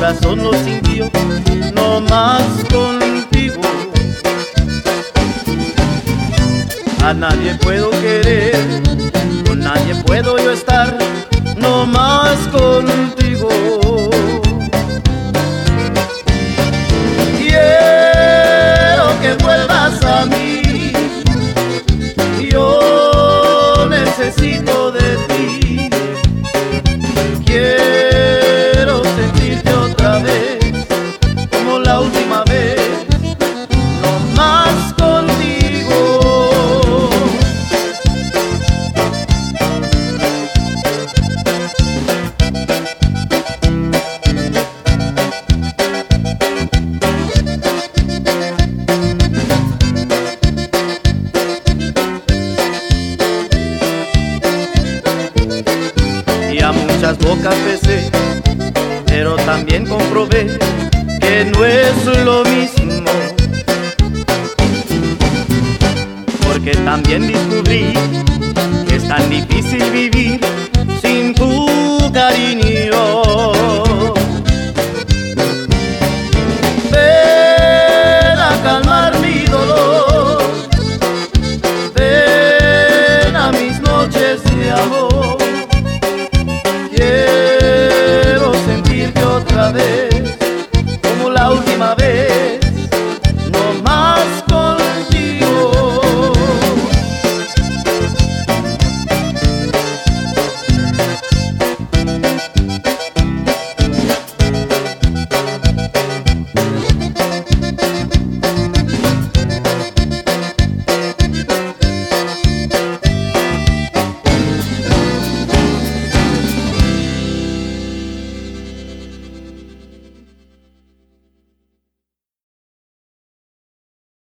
corazón lo sintió, no más contigo. A nadie puedo querer, con nadie puedo yo estar, no más contigo. Quiero que vuelvas a mí, yo necesito de ti. Quiero sentirte otra vez, como la última vez, no más contigo. Y a muchas bocas besé, pero también comprobé que no es lo mismo, porque también descubrí que es tan difícil vivir sin tu cariño.